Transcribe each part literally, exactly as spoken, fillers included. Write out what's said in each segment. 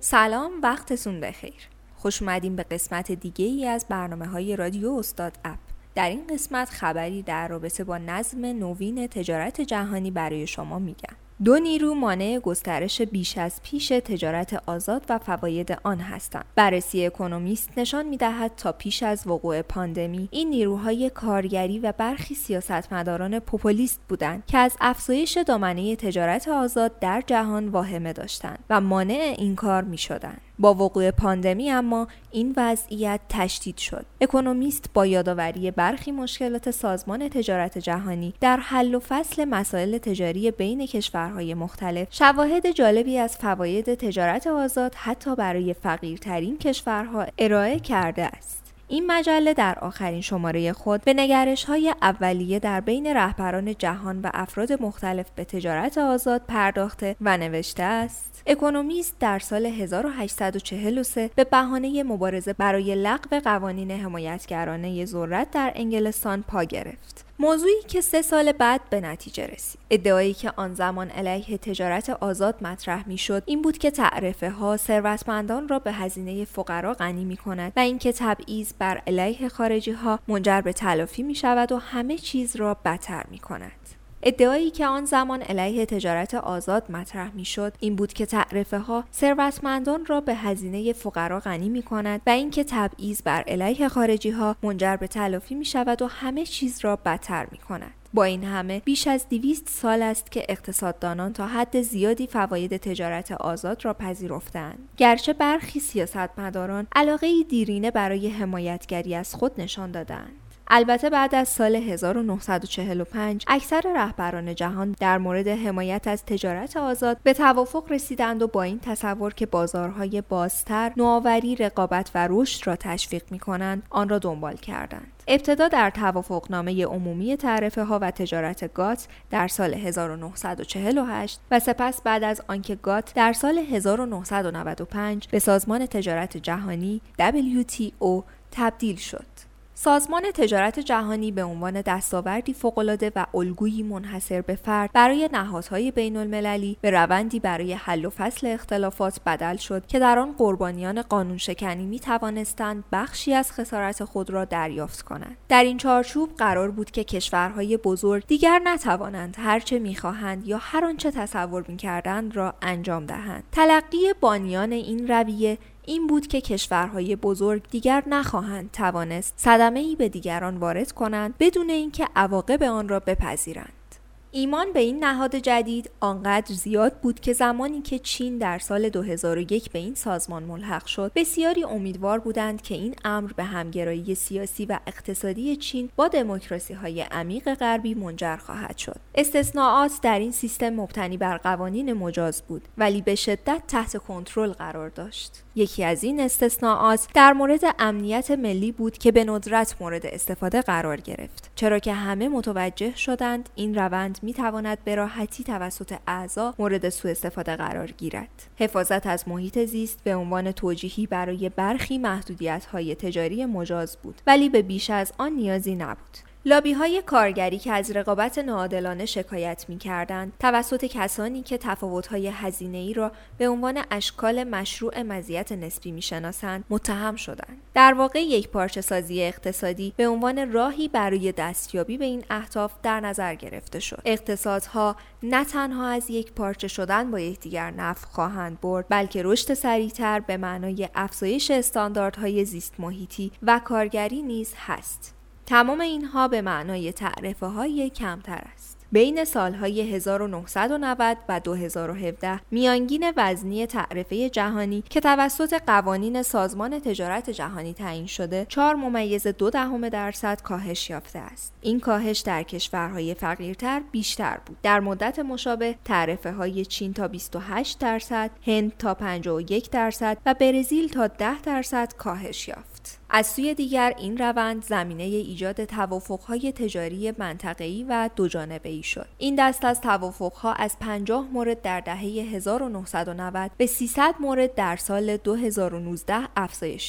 سلام، وقتتون بخیر. خوش اومدین به قسمت دیگه ای از برنامه های رادیو استاد اپ. در این قسمت خبری در رابطه با نظم نوین تجارت جهانی برای شما میگم. دو نیرو مانع گسترش بیش از پیش تجارت آزاد و فواید آن هستند. بررسی اکونومیست نشان می‌دهد تا پیش از وقوع پاندمی این نیروهای کارگری و برخی سیاستمداران پوپولیست بودند که از افزایش دامنه تجارت آزاد در جهان واهمه داشتند و مانع این کار می‌شدند. با وقوع پاندمی اما این وضعیت تشدید شد. اکونومیست با یادآوری برخی مشکلات سازمان تجارت جهانی در حل و فصل مسائل تجاری بین کشورهای مختلف شواهد جالبی از فواید تجارت آزاد حتی برای فقیرترین کشورها ارائه کرده است. این مجله در آخرین شماره خود به نگرش‌های اولیه در بین رهبران جهان و افراد مختلف به تجارت آزاد پرداخته و نوشته است: اکونومیست در سال هزار و هشتصد و چهل و سه به بهانه مبارزه برای لغو قوانین حمایتگرانه ذرت در انگلستان پا گرفت. موضوعی که سه سال بعد به نتیجه رسید. ادعایی که آن زمان علیه تجارت آزاد مطرح می‌شد این بود که تعرفه ها ثروتمندان را به هزینه فقرا غنی می‌کند و اینکه تبعیض بر علیه خارجی ها منجر به تلافی می‌شود و همه چیز را بدتر می‌کند. ادعایی که آن زمان علیه تجارت آزاد مطرح می‌شد این بود که تعرفه ها ثروتمندان را به هزینه فقرا غنی می‌کند و اینکه تبعیض بر علیه خارجی ها منجر به تلافی می‌شود و همه چیز را بدتر می‌کند. با این همه بیش از دویست سال است که اقتصاددانان تا حد زیادی فواید تجارت آزاد را پذیرفتند. گرچه برخی سیاستمداران علاقه‌ای دیرینه برای حمایتگری از خود نشان دادند. البته بعد از سال هزار و نهصد و چهل و پنج اکثر رهبران جهان در مورد حمایت از تجارت آزاد به توافق رسیدند و با این تصور که بازارهای بازتر نوآوری، رقابت و رشد را تشویق می‌کنند آن را دنبال کردند. ابتدا در توافقنامه عمومی تعرفه ها و تجارت گات در سال هزار و نهصد و چهل و هشت و سپس بعد از آنکه گات در سال هزار و نهصد و نود و پنج به سازمان تجارت جهانی دبلیو تی او تبدیل شد. سازمان تجارت جهانی به عنوان دستاوردی فوق‌العاده و الگویی منحصر به فرد برای نهادهای بین‌المللی به روندی برای حل و فصل اختلافات بدل شد که در آن قربانیان قانون شکنی می توانستند بخشی از خسارت خود را دریافت کنند. در این چارچوب قرار بود که کشورهای بزرگ دیگر نتوانند هرچه می‌خواهند یا هر آنچه تصور می‌کردند را انجام دهند. تلقی بانیان این رویه این بود که کشورهای بزرگ دیگر نخواهند توانست صدمه‌ای به دیگران وارد کنند بدون اینکه عواقب آن را بپذیرند. ایمان به این نهاد جدید آنقدر زیاد بود که زمانی که چین در سال دو هزار و یک به این سازمان ملحق شد، بسیاری امیدوار بودند که این امر به همگرایی سیاسی و اقتصادی چین با دموکراسی‌های عمیق غربی منجر خواهد شد. استثناءات در این سیستم مبتنی بر قوانین مجاز بود، ولی به شدت تحت کنترل قرار داشت. یکی از این استثناءات در مورد امنیت ملی بود که به ندرت مورد استفاده قرار گرفت، چرا که همه متوجه شدند این روند می تواند به راحتی توسط اعضا مورد سوء استفاده قرار گیرد. حفاظت از محیط زیست به عنوان توجیهی برای برخی محدودیت‌های تجاری مجاز بود، ولی به بیش از آن نیازی نبود. لابی‌های کارگری که از رقابت ناعادلانه شکایت می‌کردند توسط کسانی که تفاوت‌های هزینه‌ای را به عنوان اشکال مشروع مزیت نسبی می‌شناسند متهم شدند. در واقع یک پارچه‌سازی اقتصادی به عنوان راهی برای دستیابی به این اهداف در نظر گرفته شد. اقتصادها نه تنها از یک پارچه شدن با یکدیگر نفع خواهند برد، بلکه رشد سریع‌تر به معنای افزایش استانداردهای زیست محیطی و کارگری نیز هست. تمام اینها به معنای تعرفه های کمتر است. بین سالهای هزار و نهصد و نود و دو هزار و هفده میانگین وزنی تعرفه جهانی که توسط قوانین سازمان تجارت جهانی تعیین شده چهار ممیز دو دهم درصد کاهش یافته است. این کاهش در کشورهای فقیرتر بیشتر بود. در مدت مشابه تعرفه های چین تا بیست و هشت درصد، هند تا پنجاه و یک درصد و برزیل تا ده درصد کاهش یافت. از سوی دیگر این روند زمینه ایجاد توافق‌های تجاری منطقه‌ای و دوجانبه‌ای شد. این دست از توافق‌ها از پنجاه مورد در دهه هزار و نهصد و نود به سیصد مورد در سال دو هزار و نوزده افزایش یافت.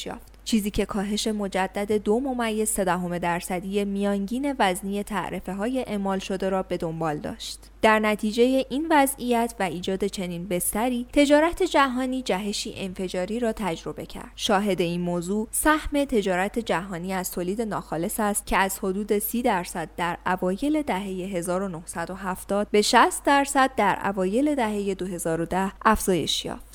چیزی که کاهش مجدد دو ممیز سه دهم درصدی میانگین وزنی تعرفه های اعمال شده را به دنبال داشت. در نتیجه این وضعیت و ایجاد چنین بستری، تجارت جهانی جهشی انفجاری را تجربه کرد. شاهد این موضوع سهم تجارت جهانی از تولید ناخالص است که از حدود سی درصد در اوایل دهه هزار و نهصد و هفتاد به شصت درصد در اوایل دهه دو هزار و ده افزایش یافت.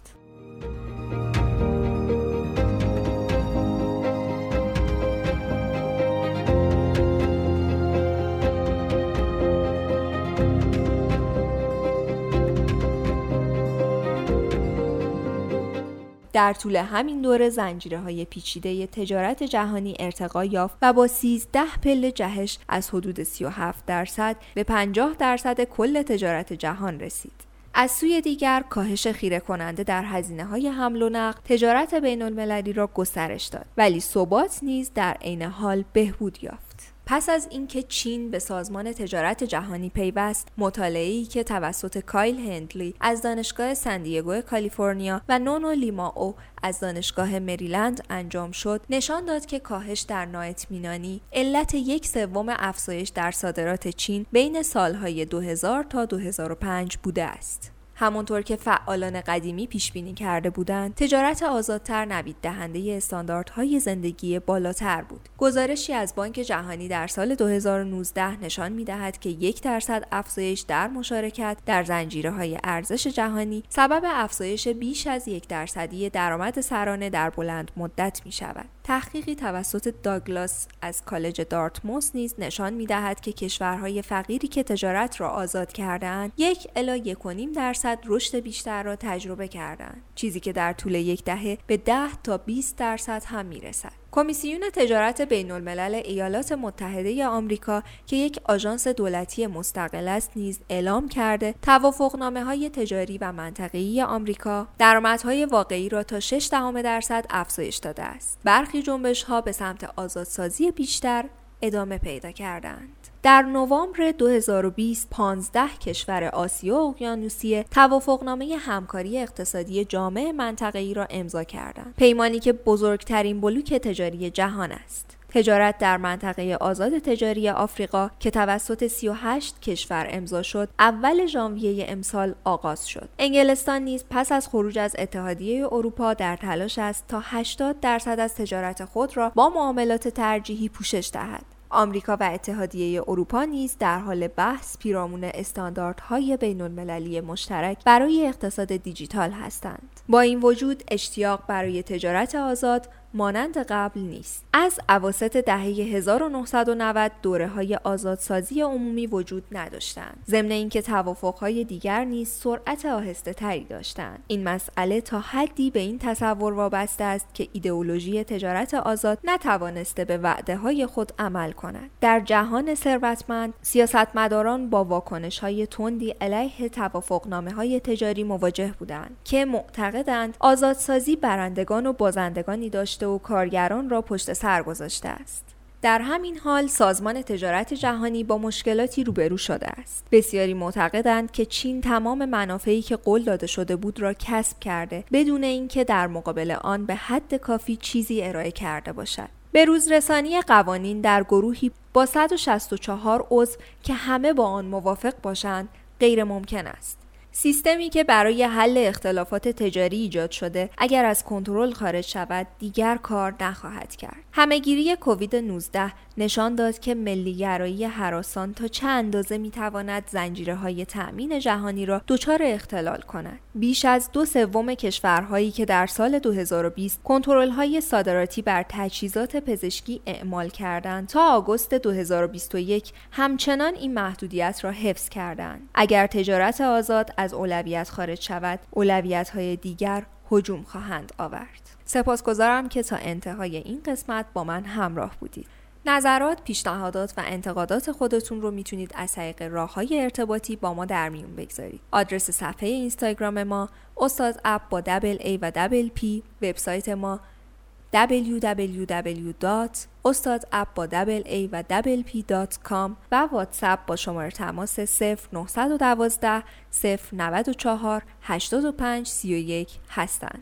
در طول همین دوره زنجیره‌های پیچیده تجارت جهانی ارتقا یافت و با سیزده پله جهش از حدود سی و هفت درصد به پنجاه درصد کل تجارت جهان رسید. از سوی دیگر کاهش خیره کننده در هزینه‌های حمل و نقل تجارت بین‌المللی را گسترش داد، ولی ثبات نیز در عین حال بهبود یافت. پس از اینکه چین به سازمان تجارت جهانی پیوست، مطالعه‌ای که توسط کایل هندلی از دانشگاه سندیگو کالیفرنیا و نونو لیمائو از دانشگاه مریلند انجام شد، نشان داد که کاهش در نااطمینانی علت یک سوم افزایش در صادرات چین بین سالهای دو هزار تا دو هزار و پنج بوده است. همانطور که فعالان قدیمی پیش بینی کرده بودند، تجارت آزادتر نوید دهنده استانداردهای زندگی بالاتر بود. گزارشی از بانک جهانی در سال دو هزار و نوزده نشان می‌دهد که یک درصد افزایش در مشارکت در زنجیره‌های ارزش جهانی سبب افزایش بیش از یک درصدی درآمد سرانه در بلند مدت می‌شود. تحقیقی توسط داگلاس از کالج دارتموث نیز نشان می‌دهد که کشورهای فقیری که تجارت را آزاد کرده‌اند، یک الی یک و نیم درصد رشد بیشتر را تجربه کردند، چیزی که در طول یک دهه به ده تا بیست درصد هم می‌رسد. کمیسیون تجارت بین‌الملل ایالات متحده آمریکا که یک آژانس دولتی مستقل است نیز اعلام کرده توافقنامه‌های تجاری و منطقه‌ای آمریکا درآمدهای واقعی را تا شش دهم درصد افزایش داده است. برخی جنبش‌ها به سمت آزادسازی بیشتر ادامه پیدا کردند. در نوامبر دو هزار و بیست، پانزده کشور آسیا و اقیانوسیه توافقنامه همکاری اقتصادی جامع منطقه‌ای را امضا کردند. پیمانی که بزرگترین بلوک تجاری جهان است. تجارت در منطقه آزاد تجاری آفریقا که توسط سی و هشت کشور امضا شد، اول ژانویه امسال آغاز شد. انگلستان نیز پس از خروج از اتحادیه اروپا در تلاش است تا هشتاد درصد از تجارت خود را با معاملات ترجیحی پوشش دهد. آمریکا و اتحادیه اروپا نیز در حال بحث پیرامون استانداردهای بین‌المللی مشترک برای اقتصاد دیجیتال هستند. با این وجود اشتیاق برای تجارت آزاد مانند قبل نیست. از اواسط دهه هزار و نهصد و نود دوره‌های آزادسازی عمومی وجود نداشتند. ضمن اینکه توافق‌های دیگر نیز سرعت آهسته‌تری داشتند. این مسئله تا حدی به این تصور وابسته است که ایدئولوژی تجارت آزاد نتوانسته به وعده‌های خود عمل کند. در جهان ثروتمند، سیاستمداران با واکنش‌های تندی علیه توافقنامه‌های تجاری مواجه بودند که معتقدند آزادسازی برندگان و بازندگانی داشته و کارگران را پشت سر گذاشته است. در همین حال سازمان تجارت جهانی با مشکلاتی روبرو شده است. بسیاری معتقدند که چین تمام منافعی که قول داده شده بود را کسب کرده بدون اینکه در مقابل آن به حد کافی چیزی ارائه کرده باشد. به روز رسانی قوانین در گروهی با صد و شصت و چهار عضو که همه با آن موافق باشند غیر ممکن است. سیستمی که برای حل اختلافات تجاری ایجاد شده اگر از کنترل خارج شود دیگر کار نخواهد کرد. همه‌گیری کووید نوزده نشان داد که ملی‌گرایی هراسان تا چه اندازه می‌تواند زنجیره‌های تأمین جهانی را دچار اختلال کند. بیش از دو سوم کشورهایی که در سال دو هزار و بیست کنترل‌های صادراتی بر تجهیزات پزشکی اعمال کردند تا آگوست دو هزار و بیست و یک همچنان این محدودیت را حفظ کردند. اگر تجارت آزاد از اولویت خارج شود، اولویت‌های دیگر هجوم خواهند آورد. سپاسگزارم که تا انتهای این قسمت با من همراه بودید. نظرات، پیشنهادات و انتقادات خودتون رو میتونید از طریق راه‌های ارتباطی با ما در میون بگذارید. آدرس صفحه اینستاگرام ما استاد اپ با دبل ای و دبل پی، وبسایت ما دبلیو دبلیو دبلیو دات استاد اپ با دبل ای و دبل پی دات کام و واتساپ با شماره تماس صفر نه یک دو صفر نه چهار هشت پنج سه یک هستند.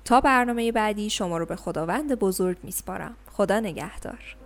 تا برنامه بعدی شما رو به خداوند بزرگ میسپارم. خدا نگهدار.